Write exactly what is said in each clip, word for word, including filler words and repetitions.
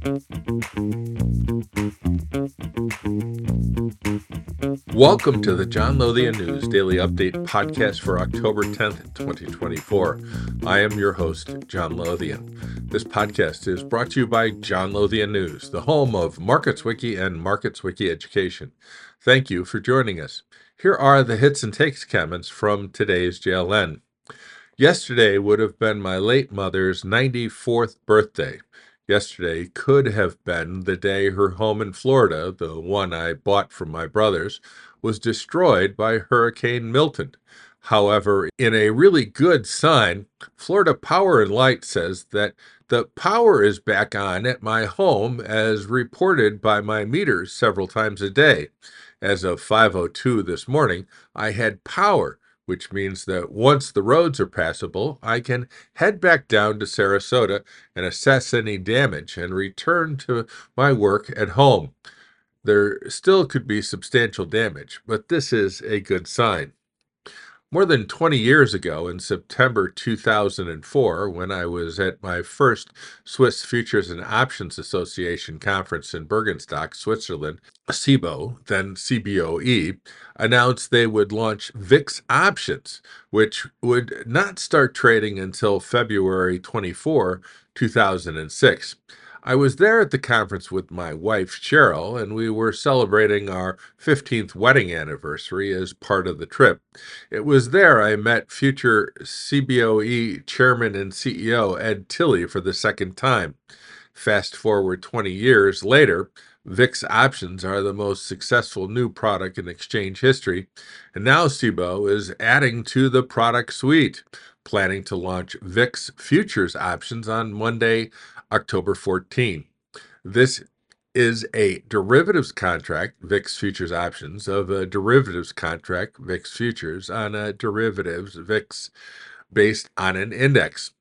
Welcome to the John Lothian News Daily Update podcast for October tenth, twenty twenty-four. I am your host, John Lothian. This podcast is brought to you by John Lothian News, the home of MarketsWiki and MarketsWiki Education. Thank you for joining us. Here are the hits and takes comments from today's J L N. Yesterday would have been my late mother's ninety-fourth birthday. Yesterday could have been the day her home in Florida, the one I bought from my brothers, was destroyed by Hurricane Milton. However, in a really good sign, Florida Power and Light says that the power is back on at my home as reported by my meters several times a day. As of five oh two this morning, I had power, which means that once the roads are passable, I can head back down to Sarasota and assess any damage and return to my work at home. There still could be substantial damage, but this is a good sign. More than twenty years ago, in September two thousand four, when I was at my first Swiss Futures and Options Association conference in Bergenstock, Switzerland, C B O, then C B O E, announced they would launch V I X options, which would not start trading until February twenty-fourth, two thousand six. I was there at the conference with my wife, Cheryl, and we were celebrating our fifteenth wedding anniversary as part of the trip. It was there I met future C B O E chairman and C E O Ed Tilly for the second time. Fast forward twenty years later, V I X options are the most successful new product in exchange history, and now C B O is adding to the product suite, planning to launch V I X futures options on Monday, October fourteenth. This is a derivatives contract, V I X futures options, of a derivatives contract, V I X futures, on a derivatives, V I X, based on an index.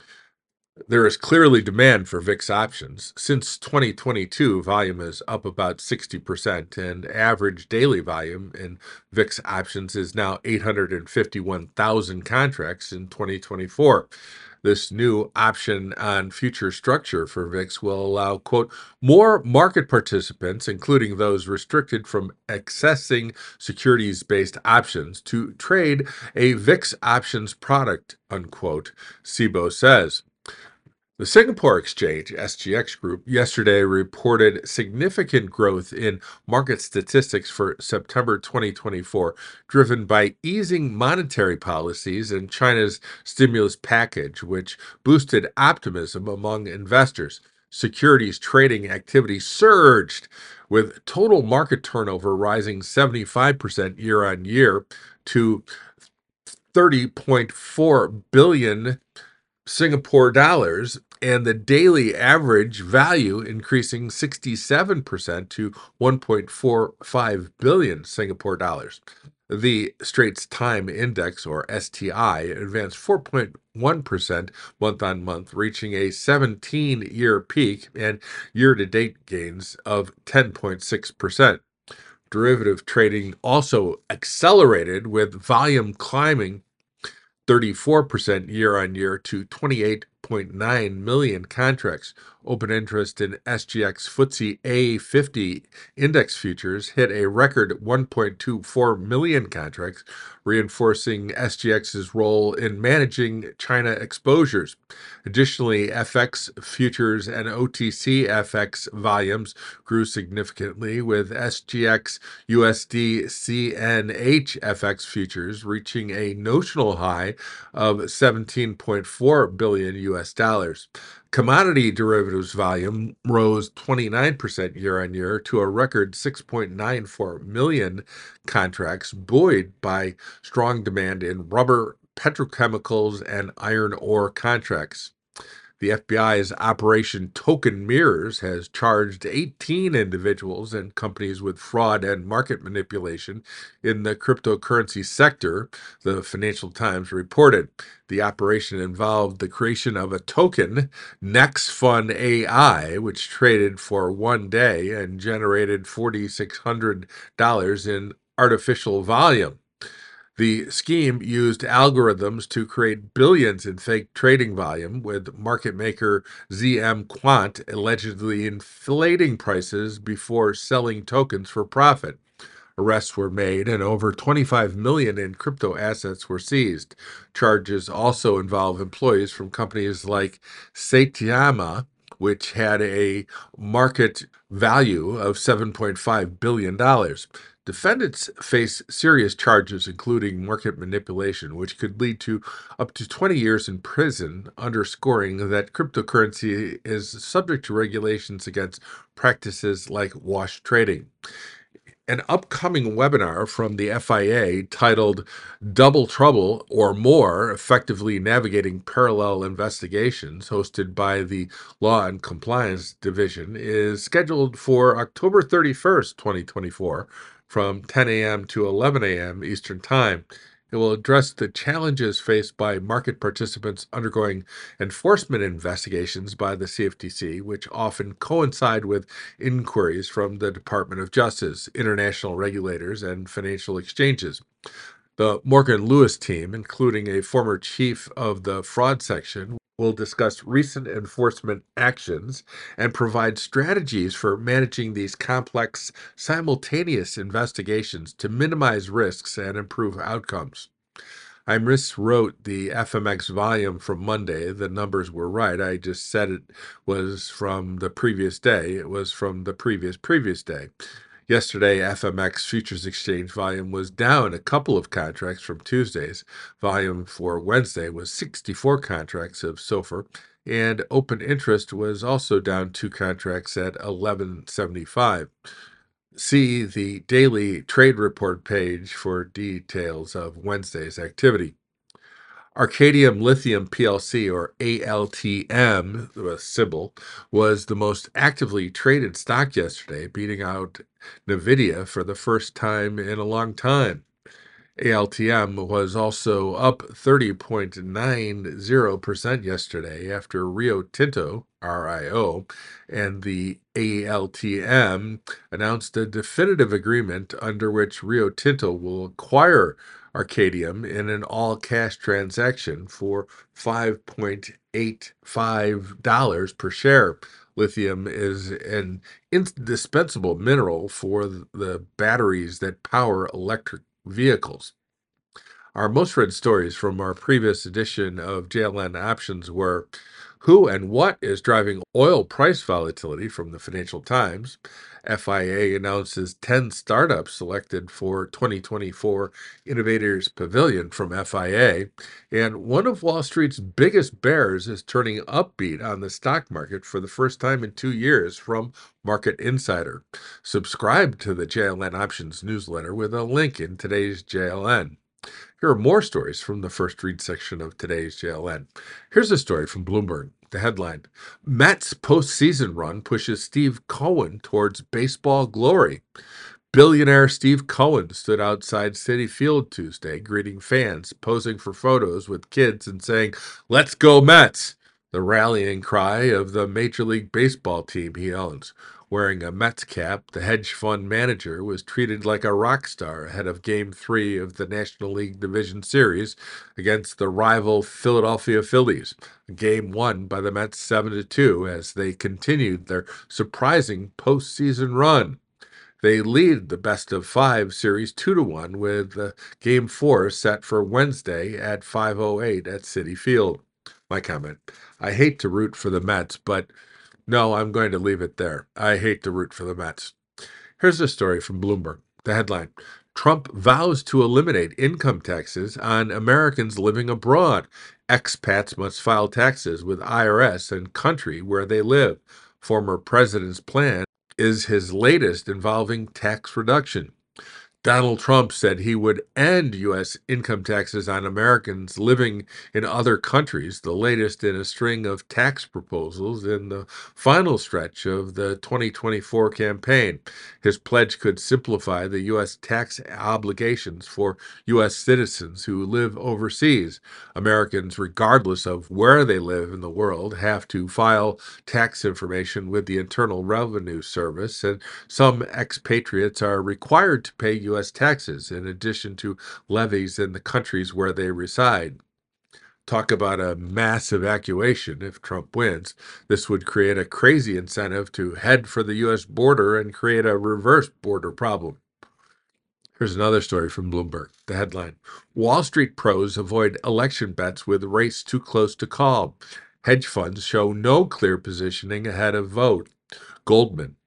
There is clearly demand for V I X options. Since twenty twenty-two, volume is up about sixty percent, and average daily volume in V I X options is now eight hundred fifty-one thousand contracts in twenty twenty-four. This new option on future structure for V I X will allow, quote, more market participants, including those restricted from accessing securities-based options, to trade a V I X options product, unquote, C B O says. The Singapore Exchange, S G X Group, yesterday reported significant growth in market statistics for September twenty twenty-four, driven by easing monetary policies and China's stimulus package, which boosted optimism among investors. Securities trading activity surged, with total market turnover rising seventy-five percent year on year to thirty point four billion Singapore dollars, and the daily average value increasing sixty-seven percent to one point four five billion Singapore dollars. The Straits Time Index, or S T I, advanced four point one percent month on month, reaching a seventeen-year peak, and year-to-date gains of ten point six percent. Derivative trading also accelerated, with volume climbing thirty-four percent year on year to twenty-eight point nine million contracts. Open interest in S G X F T S E A fifty index futures hit a record one point two four million contracts, reinforcing S G X's role in managing China exposures. Additionally, F X futures and O T C F X volumes grew significantly, with S G X U S D C N H F X futures reaching a notional high of seventeen point four billion U S dollars. Commodity derivatives volume rose twenty-nine percent year on year to a record six point nine four million contracts, buoyed by strong demand in rubber, petrochemicals, and iron ore contracts. The F B I's Operation Token Mirrors has charged eighteen individuals and companies with fraud and market manipulation in the cryptocurrency sector, the Financial Times reported. The operation involved the creation of a token, NextFun A I, which traded for one day and generated four thousand six hundred dollars in artificial volume. The scheme used algorithms to create billions in fake trading volume, with market maker Z M Quant allegedly inflating prices before selling tokens for profit. Arrests were made and over twenty-five million in crypto assets were seized. Charges also involve employees from companies like Saitama, which had a market value of seven point five billion dollars. Defendants face serious charges, including market manipulation, which could lead to up to twenty years in prison, underscoring that cryptocurrency is subject to regulations against practices like wash trading. An upcoming webinar from the F I A titled Double Trouble or More Effectively Navigating Parallel Investigations, hosted by the Law and Compliance Division, is scheduled for October thirty-first, twenty twenty-four, from ten a.m. to eleven a.m. Eastern Time. It will address the challenges faced by market participants undergoing enforcement investigations by the C F T C, which often coincide with inquiries from the Department of Justice, international regulators, and financial exchanges. The Morgan Lewis team, including a former chief of the fraud section, will discuss recent enforcement actions and provide strategies for managing these complex, simultaneous investigations to minimize risks and improve outcomes. I miswrote the F M X volume from Monday. The numbers were right. I just said it was from the previous day. It was from the previous previous day. Yesterday, F M X Futures Exchange volume was down a couple of contracts from Tuesday's. Volume for Wednesday was sixty-four contracts of SOFR, and open interest was also down two contracts at eleven seventy-five. See the daily trade report page for details of Wednesday's activity. Arcadium Lithium P L C, or A L T M, the symbol, was the most actively traded stock yesterday, beating out NVIDIA for the first time in a long time. A L T M was also up thirty point nine zero percent yesterday after Rio Tinto, R I O, and the A L T M announced a definitive agreement under which Rio Tinto will acquire Arcadium in an all-cash transaction for five point eight five dollars per share. Lithium is an indispensable mineral for the batteries that power electric vehicles. Our most read stories from our previous edition of J L N Options were: who and what is driving oil price volatility from the Financial Times? F I A announces ten startups selected for twenty twenty-four Innovators Pavilion from F I A. And one of Wall Street's biggest bears is turning upbeat on the stock market for the first time in two years from Market Insider. Subscribe to the J L N Options newsletter with a link in today's J L N. Here are more stories from the first read section of today's J L N. Here's a story from Bloomberg. The headline: Mets postseason run pushes Steve Cohen towards baseball glory. Billionaire Steve Cohen stood outside Citi Field Tuesday, greeting fans, posing for photos with kids, and saying, "Let's go Mets," the rallying cry of the Major League Baseball team he owns. Wearing a Mets cap, the hedge fund manager was treated like a rock star ahead of Game three of the National League Division Series against the rival Philadelphia Phillies, a game won by the Mets seven to two as they continued their surprising postseason run. They lead the best of five series two to one, with uh, Game four set for Wednesday at five oh eight at Citi Field. My comment: I hate to root for the Mets, but no, I'm going to leave it there. I hate to root for the Mets. Here's a story from Bloomberg. The headline: Trump vows to eliminate income taxes on Americans living abroad. Expats must file taxes with I R S and country where they live. Former president's plan is his latest involving tax reduction. Donald Trump said he would end U S income taxes on Americans living in other countries, the latest in a string of tax proposals in the final stretch of the twenty twenty-four campaign. His pledge could simplify the U S tax obligations for U S citizens who live overseas. Americans, regardless of where they live in the world, have to file tax information with the Internal Revenue Service, and some expatriates are required to pay U S U S taxes in addition to levies in the countries where they reside. Talk about a mass evacuation if Trump wins. This would create a crazy incentive to head for the U S border and create a reverse border problem. Here's another story from Bloomberg. The headline: Wall Street pros avoid election bets with race too close to call. Hedge funds show no clear positioning ahead of vote. Goldman: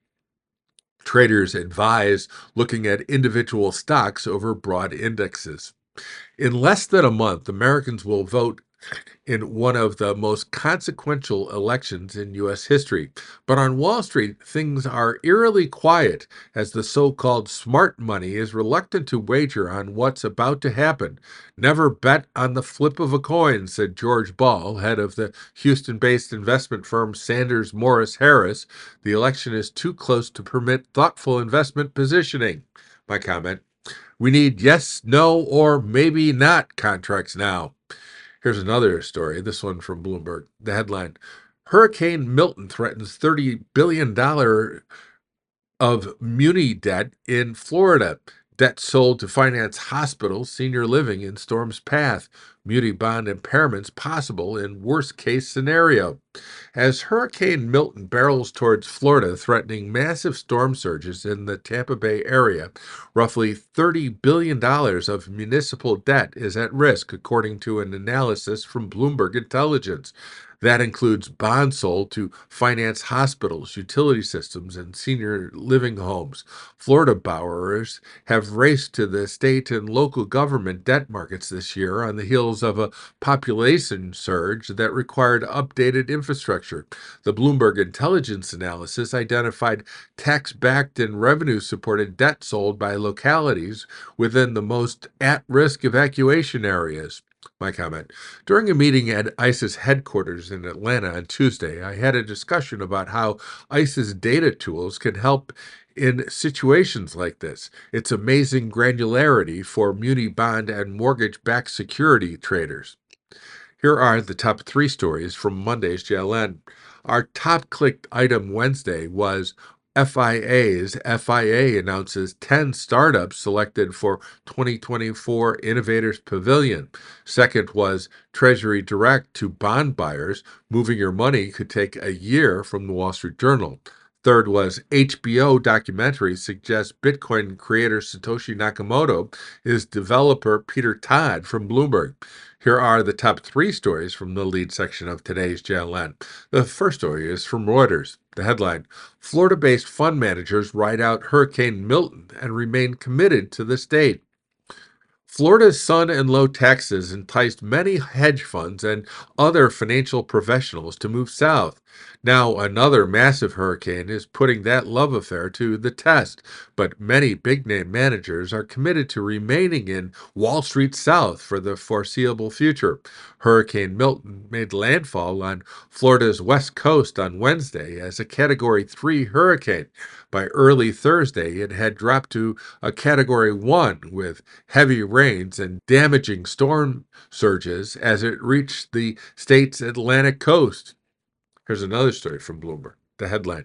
traders advise looking at individual stocks over broad indexes. In less than a month, Americans will vote in one of the most consequential elections in U S history. But on Wall Street, things are eerily quiet as the so-called smart money is reluctant to wager on what's about to happen. Never bet on the flip of a coin, said George Ball, head of the Houston-based investment firm Sanders Morris Harris. The election is too close to permit thoughtful investment positioning. My comment: we need yes, no, or maybe not contracts now. Here's another story, this one from Bloomberg. The headline: Hurricane Milton threatens thirty billion dollars of muni debt in Florida. Debt sold to finance hospitals, senior living in storm's path. Muni bond impairments possible in worst-case scenario. As Hurricane Milton barrels towards Florida, threatening massive storm surges in the Tampa Bay area, roughly thirty billion dollars of municipal debt is at risk, according to an analysis from Bloomberg Intelligence. That includes bonds sold to finance hospitals, utility systems, and senior living homes. Florida borrowers have raced to the state and local government debt markets this year on the heels of a population surge that required updated infrastructure. The Bloomberg Intelligence analysis identified tax-backed and revenue-supported debt sold by localities within the most at-risk evacuation areas. My comment: during a meeting at ICE's headquarters in Atlanta on Tuesday, I had a discussion about how ICE's data tools can help in situations like this. It's amazing granularity for muni bond and mortgage-backed security traders. Here are the top three stories from Monday's J L N. Our top clicked item Wednesday was F I A's F I A announces ten startups selected for twenty twenty-four Innovators Pavilion. Second was Treasury Direct to bond buyers. Moving your money could take a year, from the Wall Street Journal. Third was H B O documentary suggests Bitcoin creator Satoshi Nakamoto is developer Peter Todd, from Bloomberg. Here are the top three stories from the lead section of today's J L N. The first story is from Reuters. The headline: Florida-based fund managers ride out Hurricane Milton and remain committed to the state. Florida's sun and low taxes enticed many hedge funds and other financial professionals to move south. Now, another massive hurricane is putting that love affair to the test, but many big-name managers are committed to remaining in Wall Street South for the foreseeable future. Hurricane Milton made landfall on Florida's west coast on Wednesday as a Category three hurricane. By early Thursday, it had dropped to a Category one with heavy rains and damaging storm surges as it reached the state's Atlantic coast. Here's another story from Bloomberg. The headline: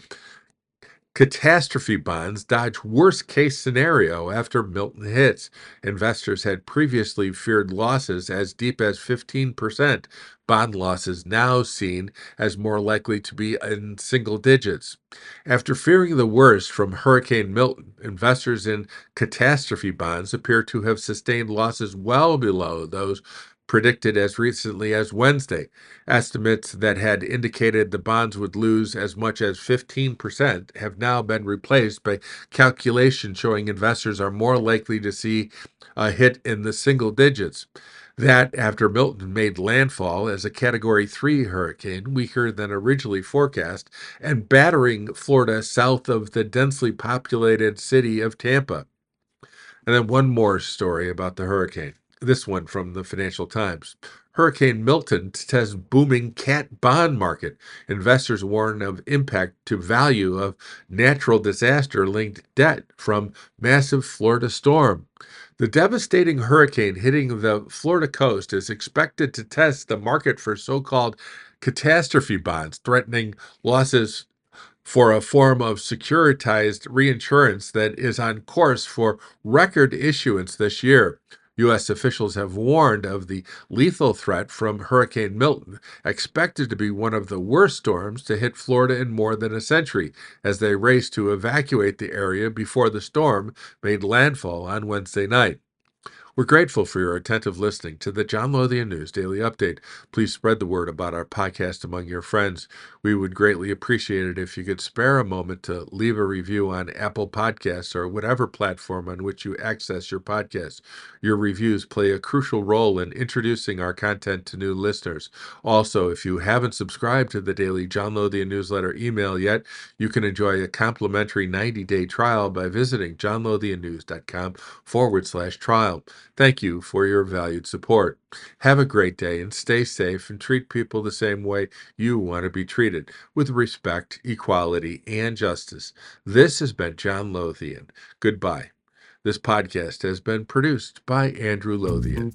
Catastrophe bonds dodge worst-case scenario after Milton hits. Investors had previously feared losses as deep as fifteen percent. Bond losses now seen as more likely to be in single digits. After fearing the worst from Hurricane Milton, investors in catastrophe bonds appear to have sustained losses well below those predicted as recently as Wednesday. Estimates that had indicated the bonds would lose as much as fifteen percent have now been replaced by calculations showing investors are more likely to see a hit in the single digits. That after Milton made landfall as a Category three hurricane, weaker than originally forecast, and battering Florida south of the densely populated city of Tampa. And then one more story about the hurricane. This one from the Financial Times. Hurricane Milton tests booming cat bond market. Investors warn of impact to value of natural disaster-linked debt from massive Florida storm. The devastating hurricane hitting the Florida coast is expected to test the market for so-called catastrophe bonds, threatening losses for a form of securitized reinsurance that is on course for record issuance this year. U S officials have warned of the lethal threat from Hurricane Milton, expected to be one of the worst storms to hit Florida in more than a century, as they race to evacuate the area before the storm made landfall on Wednesday night. We're grateful for your attentive listening to the John Lothian News Daily Update. Please spread the word about our podcast among your friends. We would greatly appreciate it if you could spare a moment to leave a review on Apple Podcasts or whatever platform on which you access your podcast. Your reviews play a crucial role in introducing our content to new listeners. Also, if you haven't subscribed to the daily John Lothian newsletter email yet, you can enjoy a complimentary ninety-day trial by visiting johnlothiannews.com forward slash trial. Thank you for your valued support. Have a great day and stay safe and treat people the same way you want to be treated, with respect, equality, and justice. This has been John Lothian. Goodbye. This podcast has been produced by Andrew Lothian.